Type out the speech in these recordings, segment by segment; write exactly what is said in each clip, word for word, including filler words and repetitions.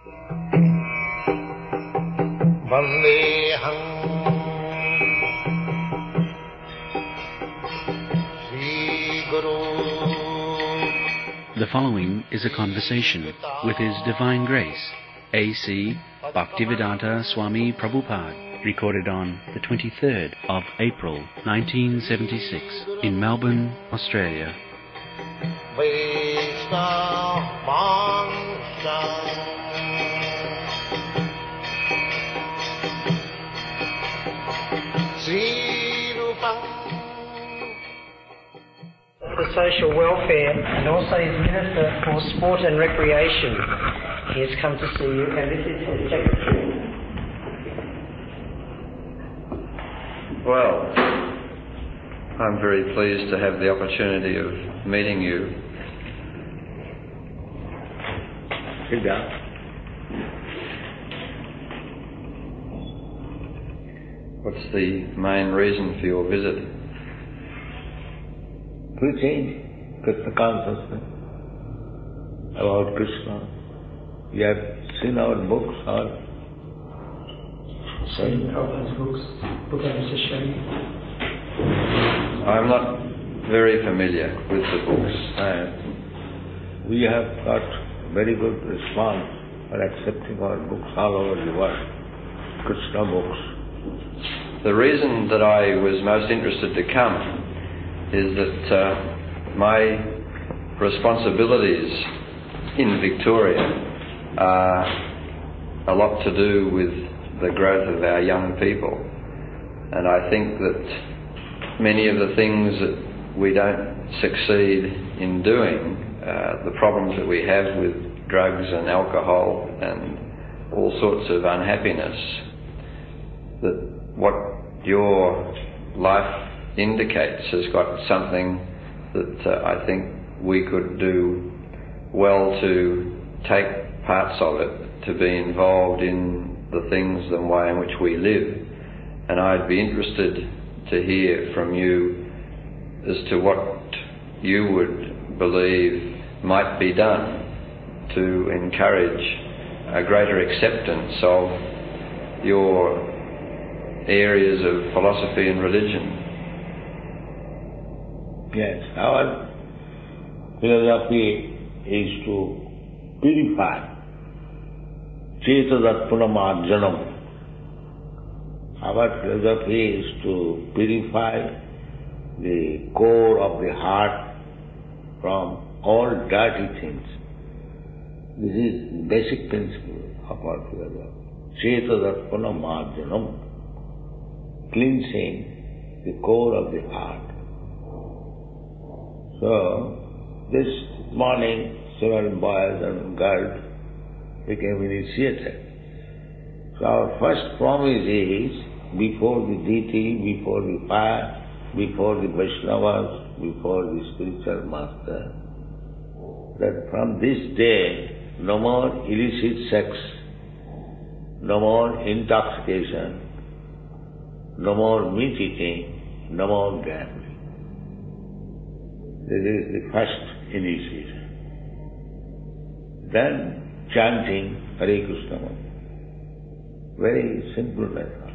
Vandeham Sri Guru. The following is a conversation with His Divine Grace, A C Bhaktivedanta Swami Prabhupada, recorded on the twenty-third of April nineteen seventy-six in Melbourne, Australia. For social welfare and also his Minister for Sport and Recreation. He has come to see you, and this is his secretary. Well, I'm very pleased to have the opportunity of meeting you. Sit down. What's the main reason for your visit? Preaching Krishna consciousness about Krishna. You have seen our books or seen Prabhupada's books, book I was just showing you. I'm not very familiar with the books. And we have got very good response for accepting our books all over the world, Krishna books. The reason that I was most interested to come is that uh, my responsibilities in Victoria are a lot to do with the growth of our young people. And I think that many of the things that we don't succeed in doing, uh, the problems that we have with drugs and alcohol and all sorts of unhappiness, that what your life indicates has got something that uh, I think we could do well to take parts of it, to be involved in the things, the way in which we live. And I'd be interested to hear from you as to what you would believe might be done to encourage a greater acceptance of your areas of philosophy and religion. Yes, our philosophy is to purify Cetadatpunamarjanam. Our philosophy is to purify the core of the heart from all dirty things. This is the basic principle of our philosophy. Cetadatpunamarjanam, cleansing the core of the heart. So, this morning, several boys and girls became initiated. So our first promise is, before the deity, before the fire, before the Vaishnavas, before the spiritual master, that from this day, no more illicit sex, no more intoxication, no more meat eating, no more gambling. This is the first initiation. Then chanting Hare Krishna Mantra. Very simple method.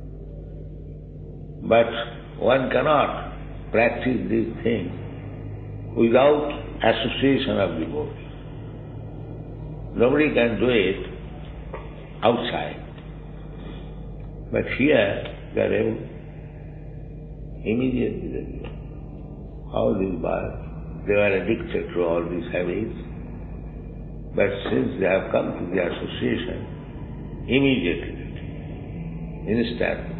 But one cannot practice these things without association of devotees. Nobody can do it outside. But here they are able immediately they do. All these boys, they were addicted to all these habits, but since they have come to the association, immediately, instantly.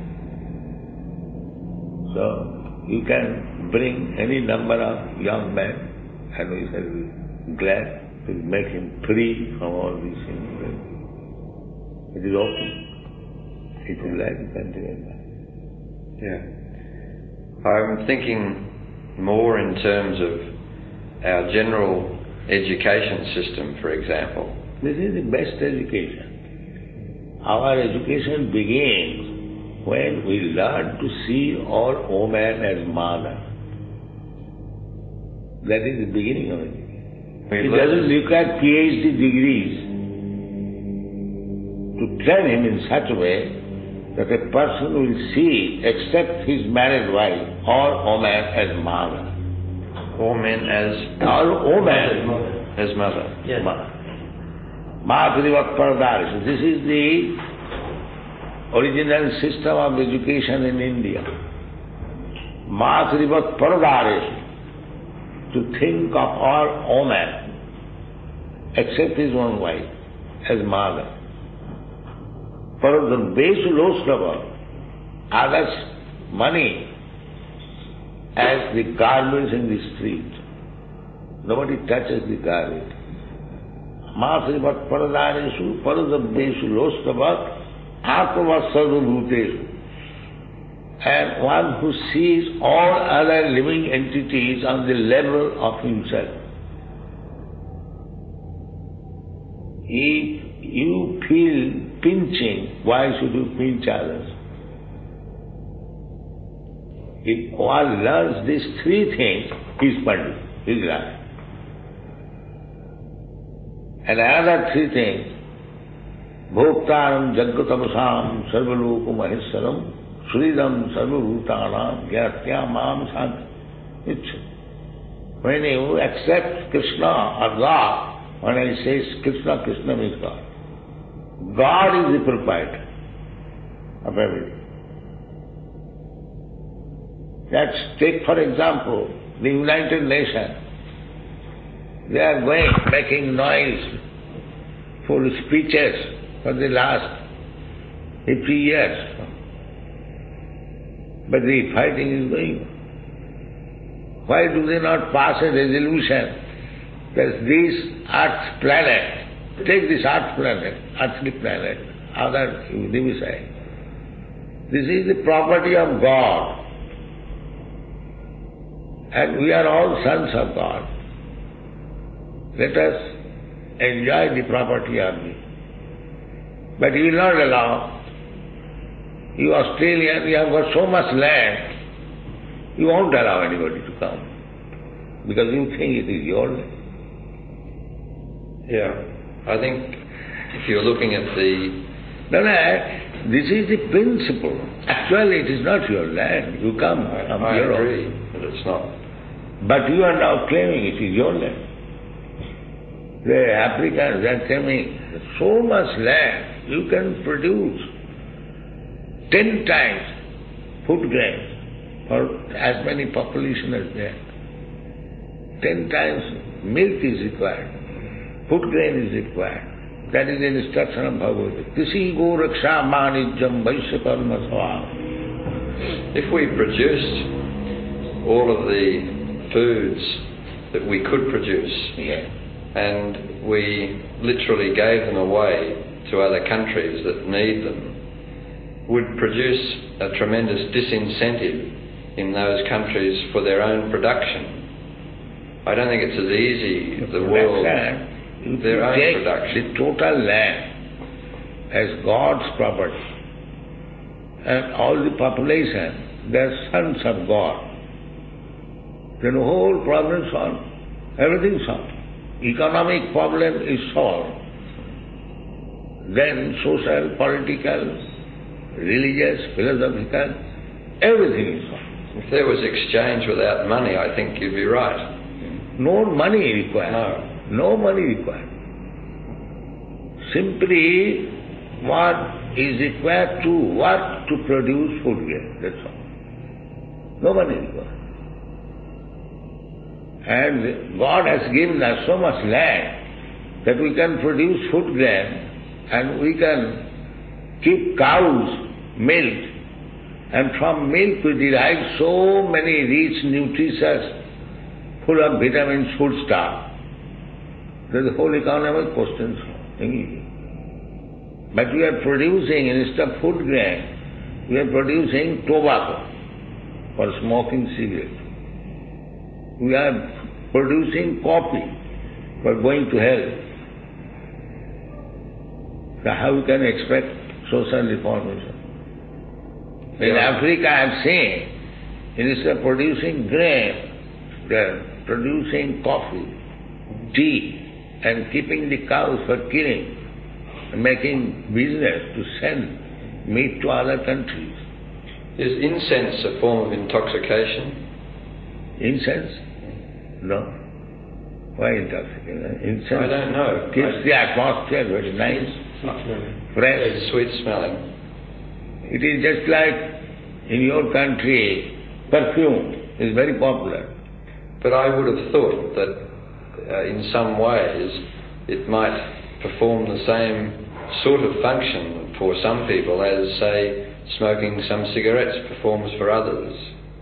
So, you can bring any number of young men, and we shall be glad to make him free from all these things. It is open. It is like you can do it. Yeah. I'm thinking more in terms of our general education system, for example. This is the best education. Our education begins when we learn to see all women as mother. That is the beginning of it. It doesn't look at PhD degrees. to train him in such a way that a person will see, except his married wife, all women as mother. All men as All women as mother. Yes. Matrivat Paradarisha. This is the original system of education in India. Matrivat Paradarisha. To think of all women, except his own wife, as mother. Paradam Besu Loskava, others' money as the garbage in the street. Nobody touches the garbage. Matrivat Paradarishu, Paradam Besu Loskava, Atma Sarvabhutesu. And one who sees all other living entities on the level of himself. If you feel pinching, why should you pinch others? If one learns these three things, he is Pandit, he is right. And another three things, Bhoktaram Jaggatamsam Sarvaloka Maheswaram Sridam Sarvabhutanam Gyatya Mam Sant. When you accept Krishna or God, when I say Krishna, Krishna means God. God is the proprietor of everything. Let's take for example the United Nations. They are going, making noise for speeches for the last fifty years. But the fighting is going on. Why do they not pass a resolution that this Earth planet, take this Earth planet, earthly planet, other divide. This is the property of God. And we are all sons of God. Let us enjoy the property of it. But you will not allow. You Australian, you have got so much land, you won't allow anybody to come. Because you think it is your land. Yeah. I think if you're looking at the... No, no, this is the principle. Actually, it is not your land. You come I, from I Europe. agree that it's not. But you are now claiming it is your land. The Africans are claiming so much land, you can produce ten times food grain for as many population as there. Ten times milk is required. Food grain is required. That is the instruction of Bhagavad Gita. Kisi go raksha manijjam vaishya karma sava. If we produced all of the foods that we could produce, Yeah. and we literally gave them away to other countries that need them, would produce a tremendous disincentive in those countries for their own production. I don't think it's as easy, the world, If their you own take production. the total land as God's property, and all the population, they are sons of God, then the whole problem is solved. Everything is solved. Economic problem is solved. Then social, political, religious, philosophical, everything is solved. If there was exchange without money, I think you'd be right. No money required. No. No money required. Simply what is required to work to produce food grain, that's all. No money required. And God has given us so much land that we can produce food grain and we can keep cows, milk, and from milk we derive so many rich, nutritious, full of vitamins, food stuff. That the whole economic question is. But we are producing, instead of food grain, we are producing tobacco for smoking cigarettes. We are producing coffee for going to hell. So how we can expect social reformation? In Yeah. Africa I have seen, instead of producing grain, they are producing coffee, tea, and keeping the cows for killing. making business to send meat to other countries. Is incense a form of intoxication? Incense? No. Why intoxication? Incense I don't know. keeps I... the atmosphere very nice, fresh. It's sweet smelling. It is just like in your country, perfume is very popular. But I would have thought that uh, in some ways it might perform the same sort of function for some people as, say, smoking some cigarettes performs for others.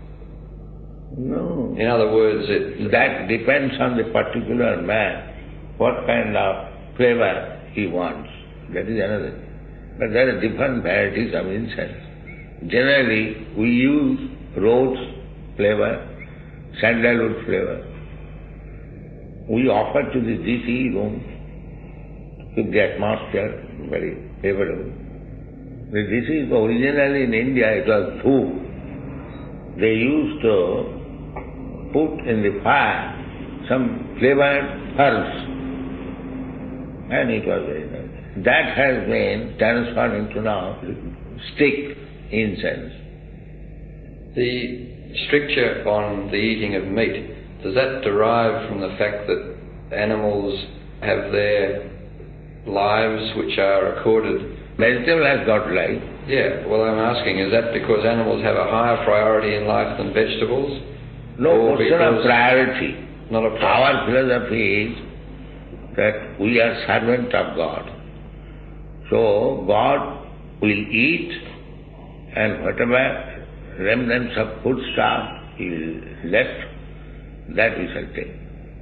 No. In other words, it... That depends on the particular man, what kind of flavor he wants. That is another. But there are different varieties of incense. Generally, we use rose flavor, sandalwood flavor. We offer to the deity room to keep the atmosphere very favorable. This is originally in India, it was dhoop. They used to put in the fire some flavored herbs, and it was very nice. That has been transformed into now stick incense. The stricture on the eating of meat, does that derive from the fact that animals have their lives which are accorded? Vegetable has got life. Yeah, well I'm asking, is that because animals have a higher priority in life than vegetables? No question of priority. Not a priority. Our philosophy is that we are servant of God. So God will eat, and whatever remnants of food stuff He will left, that we shall take.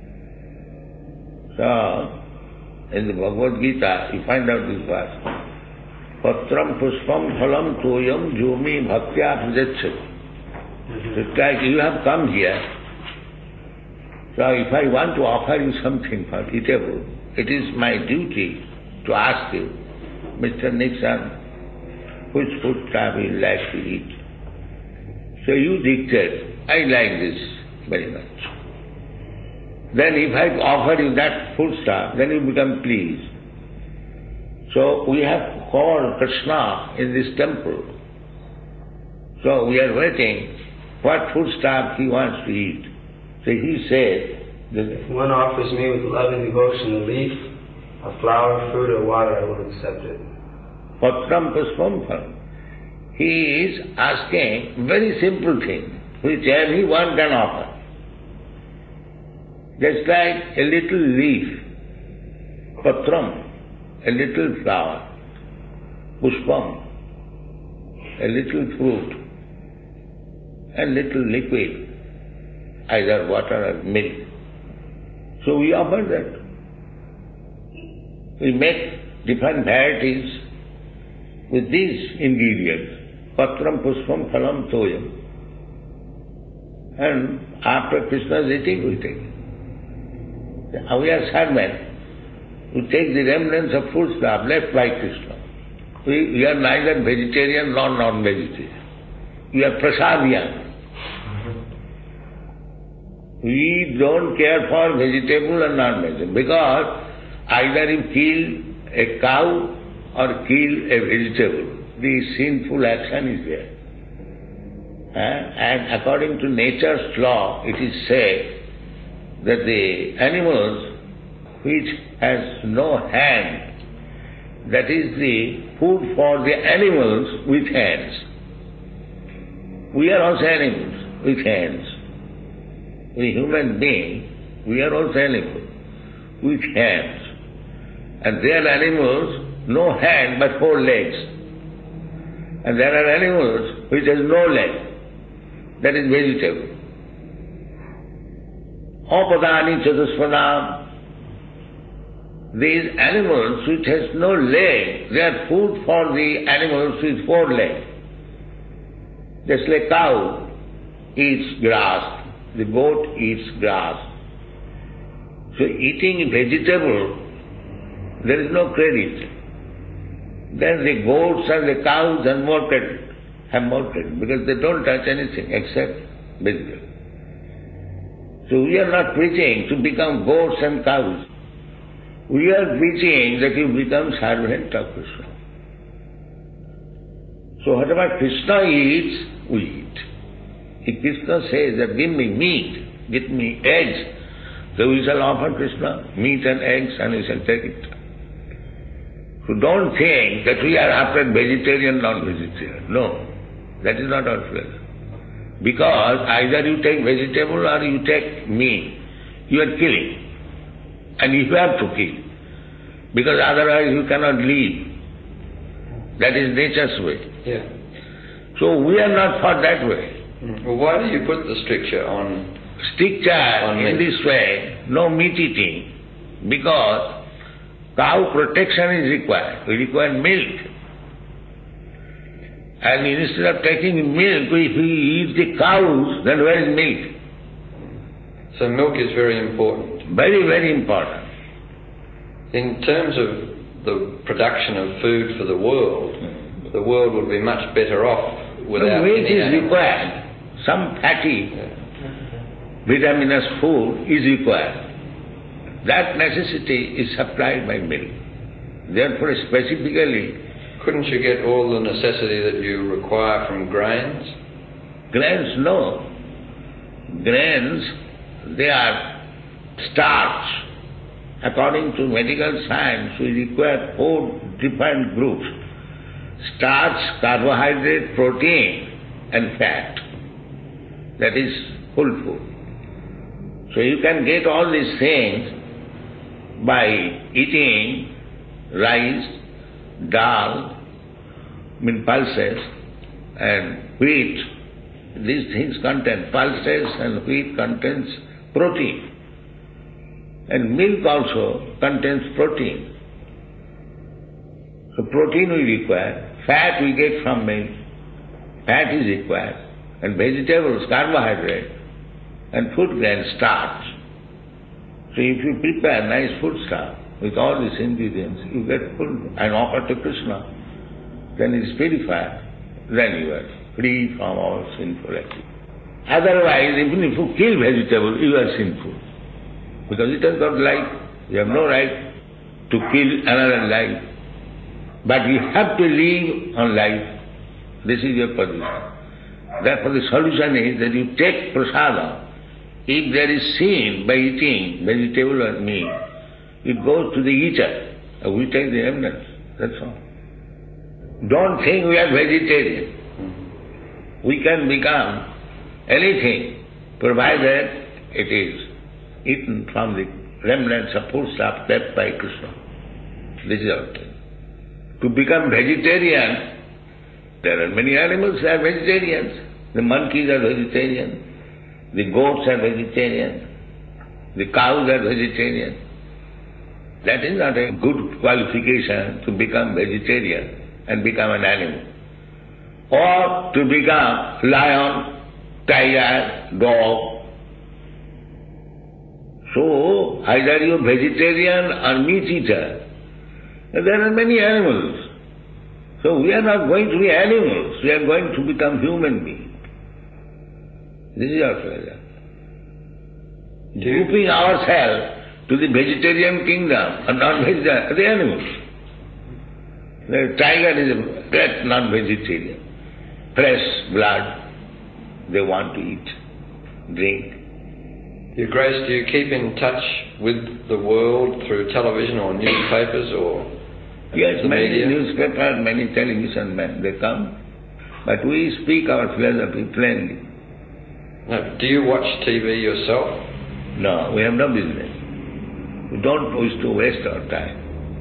So, in the Bhagavad Gita, you find out this verse. Patram pushpam phalam toyam jumi bhaktya prajacchati. It's like you have come here. So if I want to offer you something for eatable, it is my duty to ask you, Mister Nixon, which food stuff you like to eat? So you dictate, I like this very much. Then if I offer you that food stuff, then you become pleased. So we have called Krishna in this temple. So we are waiting what food stuff he wants to eat. So he said that if one offers me with love and devotion a leaf, a flower, fruit, or water, I will accept it. Patram pushpam phalam. He is asking very simple thing, which everyone can offer. Just like a little leaf, patram, a little flower, pushpam, a little fruit, and little liquid, either water or milk. So we offer that. We make different varieties with these ingredients, patram, pushpam, phalam, toyam. And after Krishna's eating, we take it. We are servants. We take the remnants of food stuff left by Krishna. We, we are neither vegetarian nor non-vegetarian. We are prasadian. We don't care for vegetable and non-vegetable because either you kill a cow or kill a vegetable, the sinful action is there. Uh, and according to nature's law, it is said that the animals which has no hand, that is the food for the animals with hands. We are also animals with hands. We human beings, we are also animals with hands. And there are animals, no hand but four legs. And there are animals which has no leg, that is vegetable. Opadani chatuspadam. These animals which has no leg, they are food for the animals with four legs. Just like cow eats grass, the goat eats grass. So eating vegetable, there is no credit. Then the goats and the cows have more credit, have more credit, because they don't touch anything except vegetable. So we are not preaching to become goats and cows. We are preaching that you become servant of Krishna. So whatever Krishna eats, we eat. If Krishna says that give me meat, give me eggs, so we shall offer Krishna meat and eggs and we shall take it. So don't think that we are after vegetarian, non-vegetarian. No, that is not our pleasure. Because either you take vegetable or you take meat, you are killing. And you have to kill. Because otherwise you cannot live. That is nature's way. Yeah. So we are not for that way. Well, why do you put the stricture on Stricture on in meat? this way, no meat eating, because cow protection is required. We require milk. And instead of taking milk, if we eat the cows, then where is milk? So milk is very important. Very, very important. In terms of the production of food for the world, the world would be much better off without The meat any is animals. required. Some fatty, vitaminous food is required. That necessity is supplied by milk. Therefore, specifically, Couldn't you get all the necessity that you require from grains? grains, no. Grains, they are starch. According to medical science, we require four different groups: starch, carbohydrate, protein, and fat. That is full food. So you can get all these things by eating rice, dal, I mean pulses, and wheat. These things contain pulses, and wheat contains protein. And milk also contains protein. So protein we require, fat we get from milk, fat is required, and vegetables, carbohydrate, and food grain, starch. So if you prepare nice food stuff with all these ingredients, you get food and offer to Krishna, then it is purified, then you are free from all sinful activity. Otherwise, even if you kill vegetable, you are sinful. Because it has got life. You have no right to kill another life. But you have to live on life. This is your position. Therefore the solution is that you take prasadam. If there is sin by eating vegetable or meat, it goes to the eater. We take the evidence. That's all. Don't think we are vegetarian. We can become anything, provided it is eaten from the remnants of food stuff left by Krishna. This is our thing. To become vegetarian, there are many animals that are vegetarians. The monkeys are vegetarian, the goats are vegetarian, the cows are vegetarian. That is not a good qualification to become vegetarian and become an animal. Or to become lion, tiger, dog. So, either you are vegetarian or meat eater. There are many animals. So we are not going to be animals, we are going to become human beings. This is our pleasure. Grouping ourselves to the vegetarian kingdom or non-vegetarian, the animals. The tiger is a great non-vegetarian. Fresh blood, they want to eat, drink. Your Grace, do you keep in touch with the world through television or newspapers or Yes, the many media? newspapers, many television men, they come. But we speak our philosophy plainly. No. Do you watch T V yourself? No, we have no business. We don't wish to waste our time.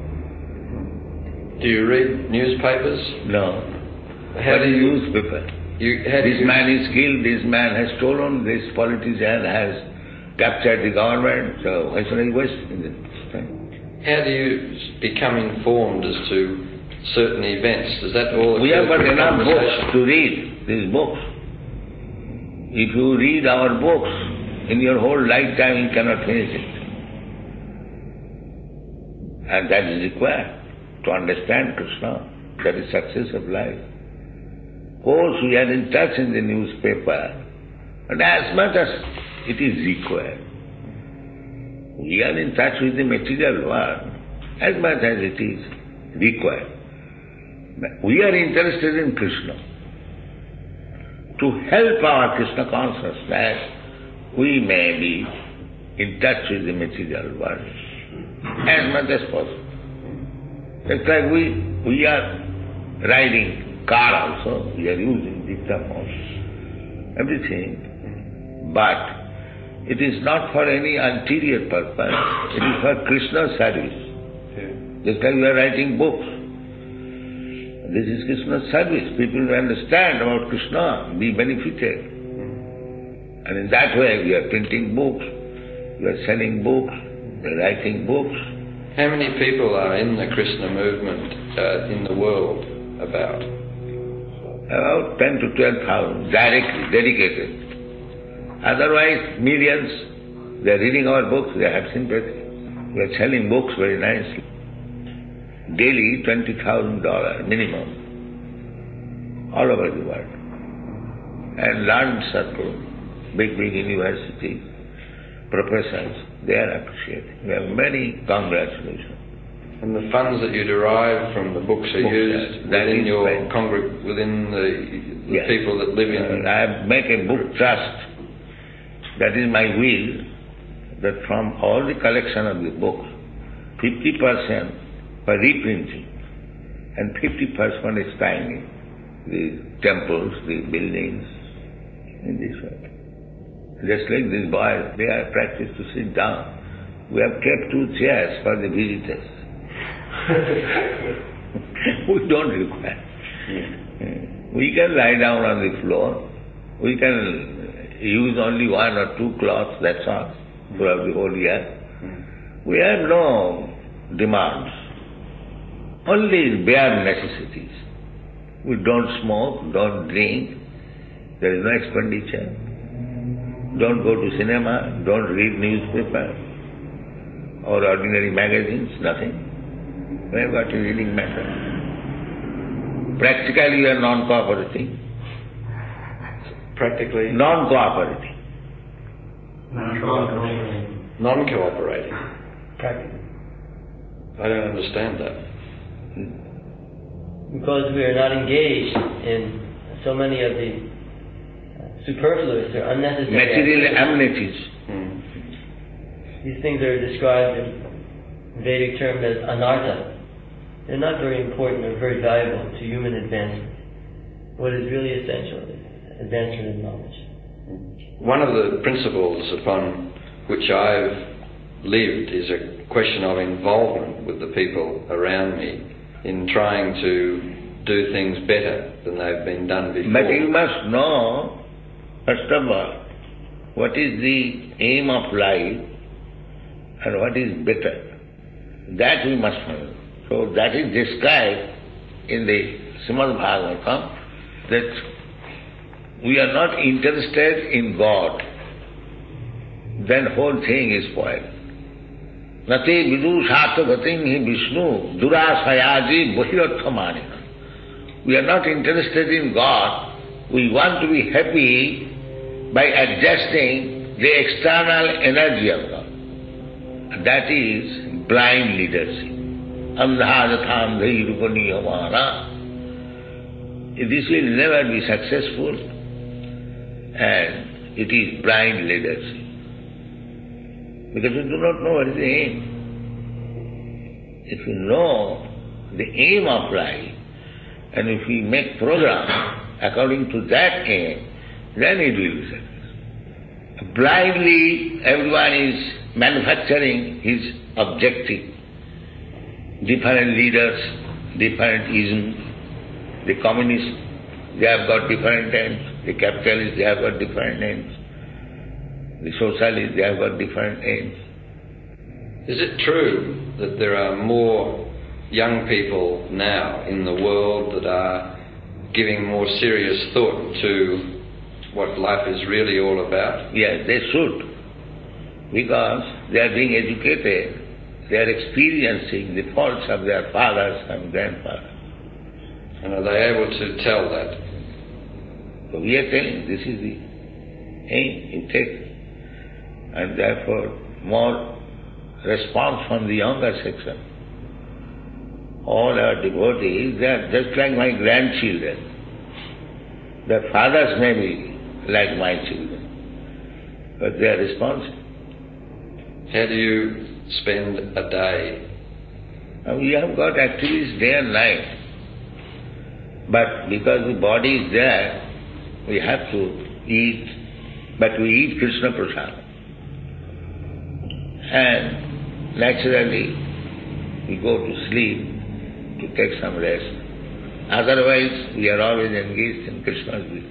Do you read newspapers? No. How What do is you, newspaper? you how do This you, man is killed, this man has stolen, this politician has captured the government, so why should I waste this time? how do you become informed as to certain events? Does that all We have occur got through enough books conversation? to read, these books. If you read our books, in your whole lifetime you cannot finish it. And that is required to understand Krishna. That is success of life. Of course, we are in touch in the newspaper, but as much as it is required. We are in touch with the material world. as much as it is required. We are interested in Krishna. To help our Krishna consciousness, we may be in touch with the material world as much as possible. It's like we, we are riding car also, we are using dictaphone, everything, but it is not for any ulterior purpose, it is for Krishna's service. Just like we are writing books. This is Krishna's service. People will understand about Krishna, be benefited. And in that way we are printing books, we are selling books, we are writing books. How many people are in the Krishna movement uh, in the world about? About ten to twelve thousand, directly, dedicated. Otherwise, millions, they are reading our books, they have sympathy. We are selling books very nicely. Daily, twenty thousand dollars minimum, all over the world. And learned circle, big, big universities, professors, they are appreciating. We have many congratulations. And the funds that you derive from the books are Books, used that within is your right. congr- within the, the Yes. people that live in... Uh, I make a book trust. That is my will, that from all the collection of the books, fifty percent for reprinting and fifty percent expanding the temples, the buildings, in this way. Just like these boys, they are practiced to sit down. We have kept two chairs for the visitors. We don't require. We can lie down on the floor. We can use only one or two cloths, that's all, throughout the whole year. We have no demands. Only bare necessities. We don't smoke, don't drink, there is no expenditure. Don't go to cinema, don't read newspaper or ordinary magazines, nothing. We have got a reading matter. Practically we are non-cooperating. Practically? Non-cooperating. Non-cooperating. Non-cooperating. Practically. I don't understand that. Because we are not engaged in so many of the superfluous or unnecessary Material activities. amenities. Hmm. These things are described in Vedic terms as anartha. They're not very important or very valuable to human advancement. What is really essential is advancement of knowledge. One of the principles upon which I've lived is a question of involvement with the people around me in trying to do things better than they've been done before. But you must know, first of all, what is the aim of life and what is better. That we must know. So that is described in the Srimad Bhagavatam, that we are not interested in God, then whole thing is spoiled. Nate vidusata gatim hi Vishnu durasayaji bahirarthamanina. We are not interested in God. We want to be happy by adjusting the external energy of God. That is blind leadership. Andhājathāndhai rupaniyamāna. This will never be successful, and it is blind leadership. Because we do not know what is the aim. If we know the aim of life, and if we make program according to that aim, then it will be successful. Blindly, everyone is manufacturing his objective. Different leaders, different isms. The communists, they have got different aims. The capitalists, they have got different aims. The socialists, they have got different aims. Is it true that there are more young people now in the world that are giving more serious thought to what life is really all about? Yes, they should. Because they are being educated. They are experiencing the faults of their fathers and grandfathers. And are they able to tell that? So we are telling this is the aim you take. And therefore more response from the younger section. all our devotees, they are just like my grandchildren. Their fathers may be like my children, but they are responsible. How do you spend a day? Now we have got activities day and night, but because the body is there, we have to eat, but we eat Krishna Prasad. And naturally, we go to sleep to take some rest. Otherwise, we are always engaged in Krishna's business.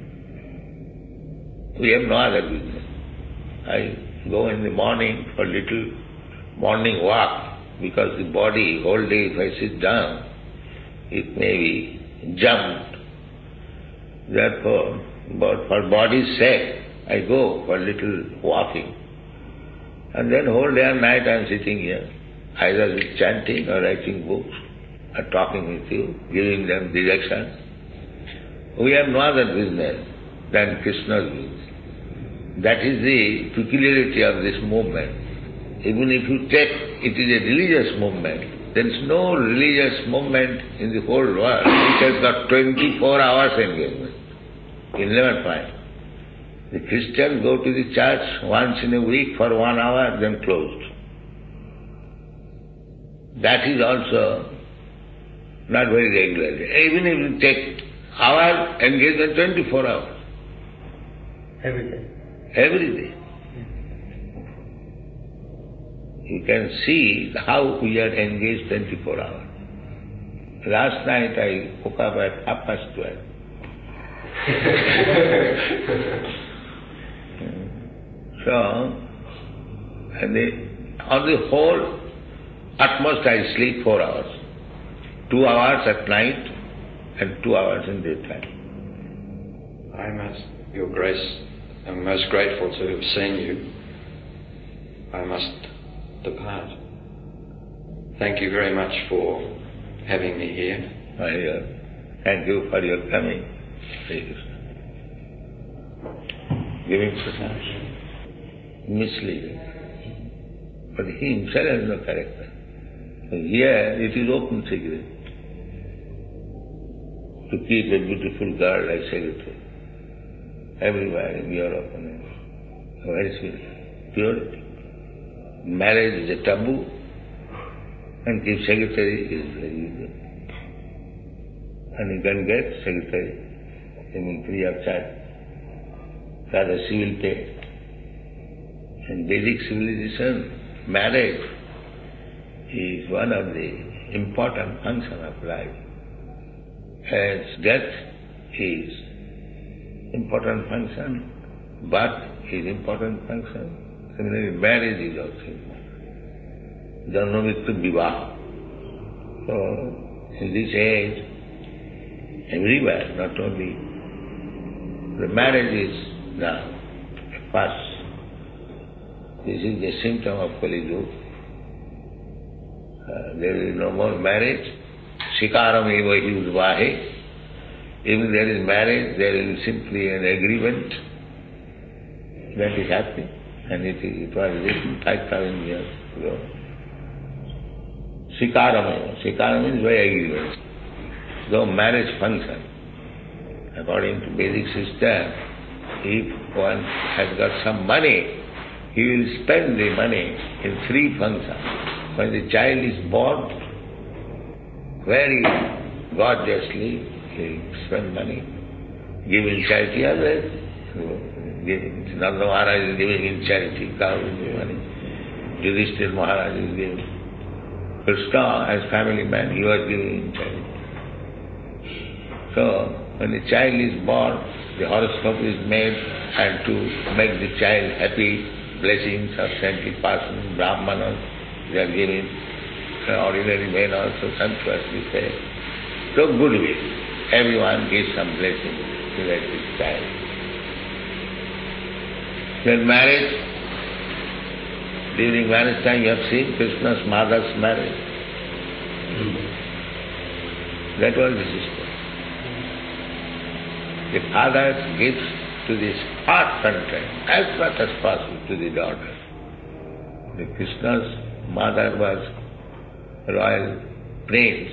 We have no other business. I go in the morning for little morning walk, because the body, whole day if I sit down, it may be jumped. Therefore, but for body's sake, I go for little walking. And then whole day and night I am sitting here, either with chanting or writing books, or talking with you, giving them direction. We have no other business than Krishna's business. That is the peculiarity of this movement. Even if you take it is a religious movement, there is no religious movement in the whole world which has got twenty-four hours engagement. You'll never find. The Christians go to the church once in a week for one hour, then closed. That is also not very regular. Even if you take hour engagement, twenty-four hours. Every day. Every day. You can see how we are engaged twenty-four hours. Last night I woke up at half past twelve. So, and the, on the whole, at most I sleep four hours. Two hours at night and two hours in daytime. I must, Your Grace, am most grateful to have seen you. I must depart. Thank you very much for having me here. I, uh, thank you for your coming. Giving prasad. Misleading. But he himself has no character. Here it is open secret to keep a beautiful girl like secretary. Everywhere in Europe and where is it? Purity. Marriage is a taboo, and keep secretary is very good. And you can get secretary even free of charge, rather civil pay. In Vedic civilization, marriage is one of the important functions of life. As death is important function, birth is important function, similarly marriage is also important. Janmamrityu vivaha. So, in this age, everywhere, not only the marriage is now a first. This is the symptom of Kali Yuga. Uh, there is no more marriage. Shikaram eva hi udvahe. Even there is marriage, there is simply an agreement that is happening. And it, it was written five thousand years ago. Shikaram eva. Shikaram means by agreement. Though marriage function, according to Vedic system, if one has got some money, he will spend the money in three functions. When the child is born, very gorgeously, he will spend money, give in charity others. Nanda Maharaj is giving in charity, cows money. Yudhishthira Maharaj is giving. Krishna, as family man, he was giving in charity. So, when the child is born, the horoscope is made, and to make the child happy, blessings of saintly persons, brahmanas, they are given. Ordinary men also sumptuously pay. So goodwill. Everyone gives some blessing to that child. Then marriage, during marriage time you have seen Krishna's mother's marriage. Mm. That was the system. The father gives to this heart content as much as possible to the daughter. The Krishna's mother was royal prince.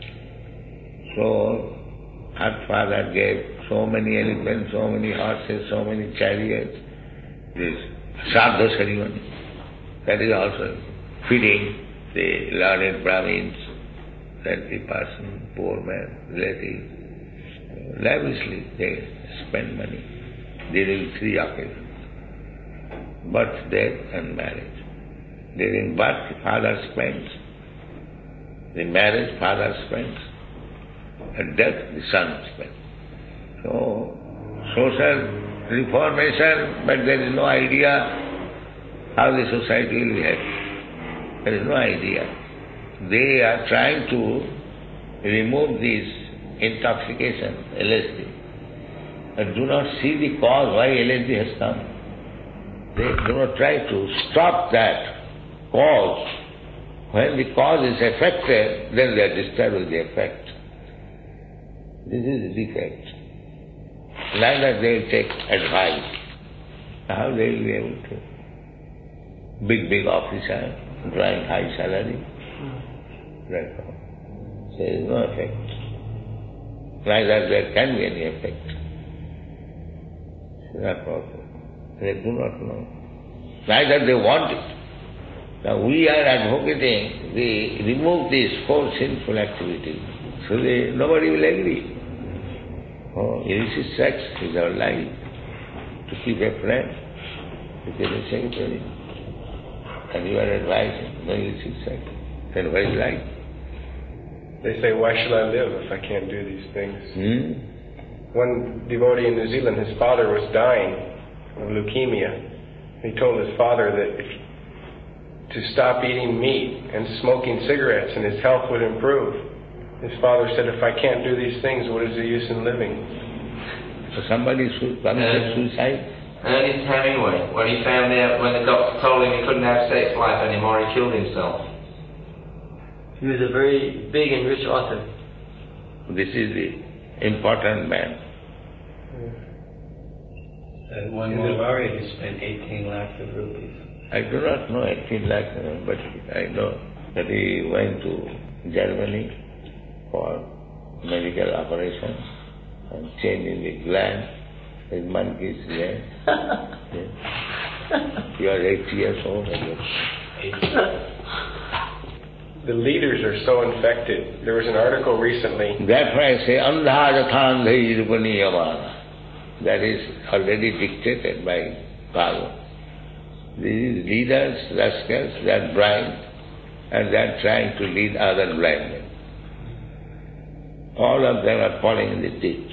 So her father gave so many elephants, so many horses, so many chariots, this Sraddha ceremony. That is also feeding the learned Brahmins, wealthy person, poor man, relative. Lavishly they spend money during three occasions. Birth, death and marriage. During birth, father spends. The marriage, father spends. At death, the son spends. So, social reformation, but there is no idea how the society will behave. There is no idea. They are trying to remove this intoxication, L S D, and do not see the cause why L S D has come. They do not try to stop that cause. When the cause is affected, then they are disturbed with the effect. This is the defect. Neither they will take advice. How they will be able to? Big, big officer, drawing high salary. Right. There is no effect. Neither there can be any effect. It's not possible. They do not know. Neither they want it. Now we are advocating, we remove these four sinful activities. So they, nobody will agree. Oh, illicit sex is our life. To keep a friend, to keep a secretary. And you are advising, no illicit sex. Then what is life? They say, why should I live if I can't do these things? Hmm? One devotee in New Zealand, his father was dying of leukemia. He told his father that if, to stop eating meat and smoking cigarettes and his health would improve. His father said, if I can't do these things, what is the use in living? So somebody committed suicide? Ernest Hemingway, when he found out, when the doctor told him he couldn't have sex life anymore, he killed himself. He was a very big and rich author. This is the important man. And one Mulavari, he spent eighteen lakhs of rupees. I do not know eighteen lakhs, but I know that he went to Germany for medical operation and changing the gland, his monkey's gland. Yeah. You are eighty years old, I guess. The leaders are so infected. There was an article recently. That's why I say, Andhajathandhi Rupaniyamana. That is already dictated by Bhagavad. These leaders, rascals, they are blind and they are trying to lead other blind men. All of them are falling in the ditch.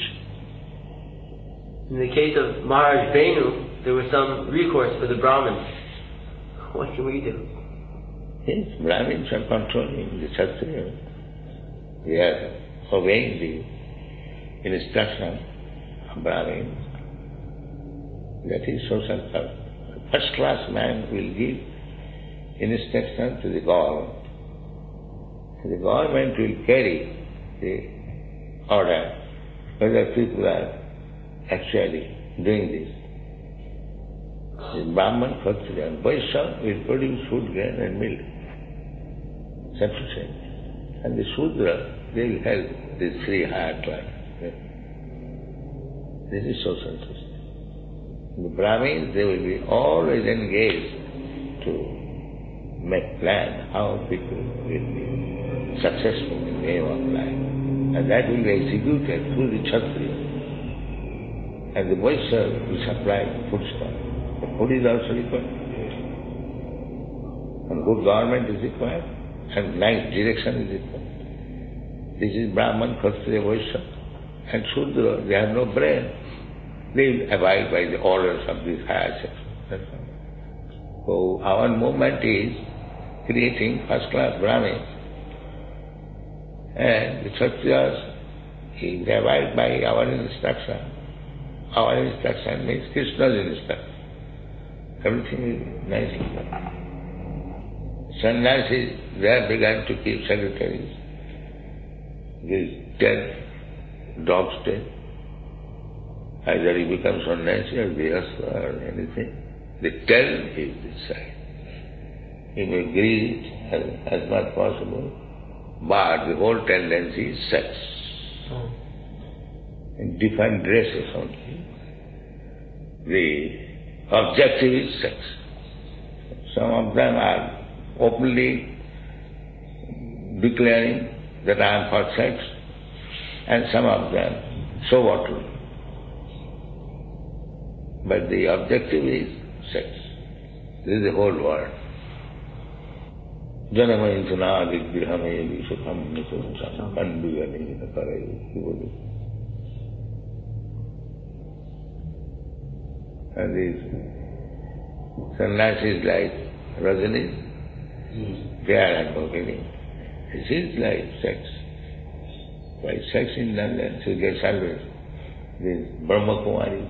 In the case of Maharaj Venu, there was some recourse for the Brahmins. What can we do? Yes, Brahmins are controlling the Kshatriya. They are obeying the instruction of Brahmins. That is social power. A first class man will give instruction to the government. The government will carry the order whether people are actually doing this. The Brahman, Kshatriya, and Vaishya will produce food, grain and milk. Sufficient. And the Shudra, they will help the three higher class. This is social system. The Brahmins, they will be always engaged to make plan how people will be successful in the aim of life. And that will be executed through the Kshatriya. And the Vaishya will supply foodstuff. The food is also required. And good government is required. And nice direction is required. This is Brahman, Kshatriya, Vaishya. And Shudra, they have no brain. They will abide by the orders of these higher sections. So our movement is creating first-class Brahmins. And the Kshatriyas, they abide by our instruction. Our instruction means Krishna's instruction. Everything is nice. Sannyasis, they have begun to keep secretaries. Give ten dogs ten. Either he becomes sannyasi or grihastha or anything. The ten is this side. He may greet as, as much possible but the whole tendency is sex. Oh. In different dresses only. The objective is sex. Some of them are openly declaring that I am for sex, and some of them covertly. But the objective is sex. This is the whole world. Janama vigrahame visukham nisam kanduyanina karayu. And these sannyasis like Rajani, mm. they are advocating. This is like sex. By sex in London, she gets always these Brahma Kumaris.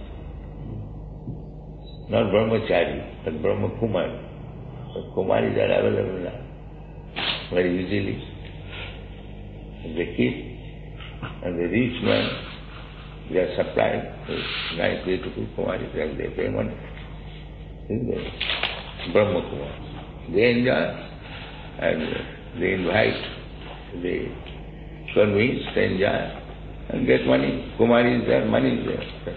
Not Brahmachari, but Brahma Kumari. But Kumaris are available now, very easily. And they keep, and the rich men, they are supplied with nice, beautiful Kumaris, and they pay money. This is the Brahma Kumari. They enjoy, and they invite, they convince, they enjoy, and get money. Kumari is there, money is there.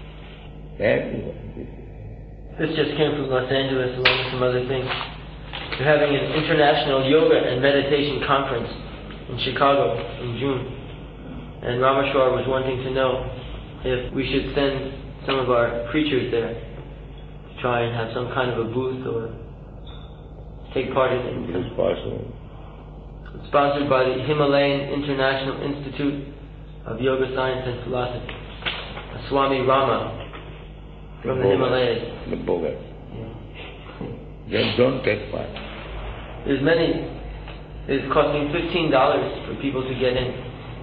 There. This just came from Los Angeles along with some other things. They're having an international yoga and meditation conference in Chicago in June. And Rameshwar was wanting to know if we should send some of our preachers there to try and have some kind of a booth or take part in it. It's possible. It's sponsored by the Himalayan International Institute of Yoga Science and Philosophy, Swami Rama. From the, the Himalayas. The Bogat. Yeah. Then don't take part. There's many. It's costing fifteen dollars for people to get in.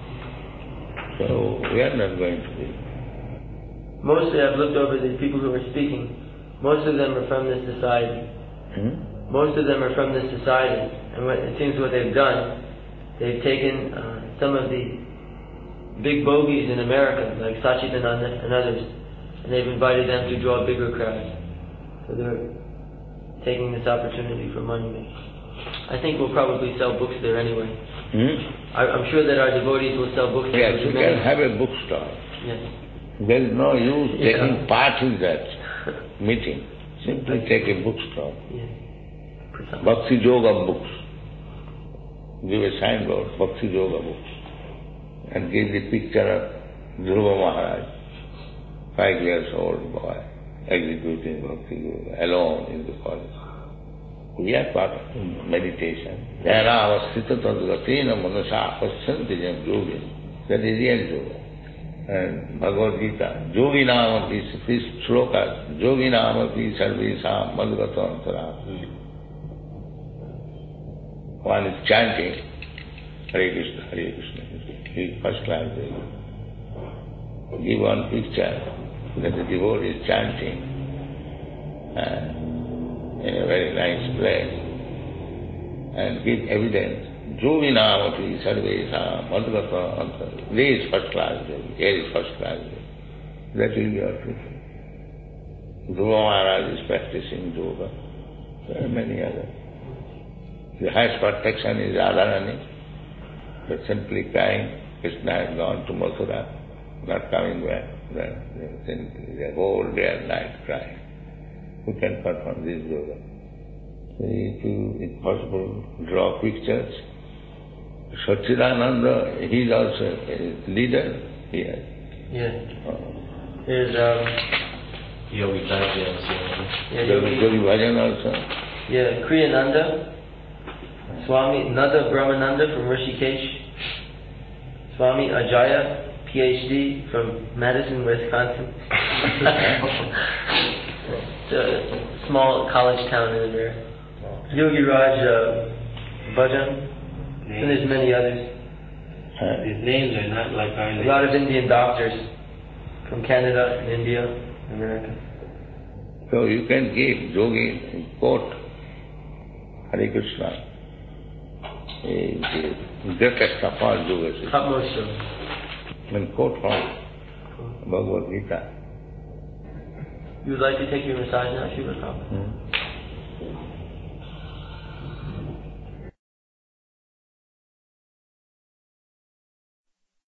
So we are not going to be. Mostly I've looked over the people who are speaking. Most of them are from this society. Hmm? Most of them are from this society. And what, it seems what they've done, they've taken uh, some of the big bogies in America, like Sachidananda and others, and they've invited them to draw bigger crowds. So they're taking this opportunity for money making. I think we'll probably sell books there anyway. Hmm? I, I'm sure that our devotees will sell books there. Yes, you can have a bookstore. Yes. There is no use Yeah. taking part in that meeting. Simply take a bookstore. Yes. Bhakti Yoga books. Give a signboard, Bhakti Yoga books. And give the picture of Dhruva Maharaj. Five years old boy, executing Bhakti Yoga, alone in the forest. We are part of meditation. Yara avasthita tadgatina manasa pasyanti jam yogi. That is real yoga. And Bhagavad Gita, yogi namapi, this shloka, yogi namapi sarvesam madhgata antara. One is chanting, Hare Krishna, Hare Krishna. He is first class yoga. Give one picture that the devotee is chanting uh, in a very nice place, and give evidence. Yogi namapi sarvesam madhgata antara. There is first class yogi, here is first class yogi. That will be our picture. Dhruva Maharaj is practicing yoga. There are many others. The highest protection is Radharani. But simply crying, Krishna has gone to Mathura, not coming back. The whole day and night crying. Who can perform this yoga? So if you, if possible, draw pictures. Satchidananda, he is also a leader here. Yes. Oh. There's um, Yogi Bhajan also. Yeah, Yogi, Yogi Bhajan also. Yeah, Kriyananda, Swami Nanda Brahmananda from Rishikesh, Swami Ajaya, P H D from Madison, Wisconsin. It's a small college town in there. Yogi Raj uh, Bhajan, and there's many others. These names are not like our A names. lot of Indian doctors from Canada and India, America. So you can give yogi, quote, Hare Krishna. He is the greatest of all yogas. Topmost of. And quote from Bhagavad Gita. You would like to take your massage now, Shiva Prabhupada? Hmm.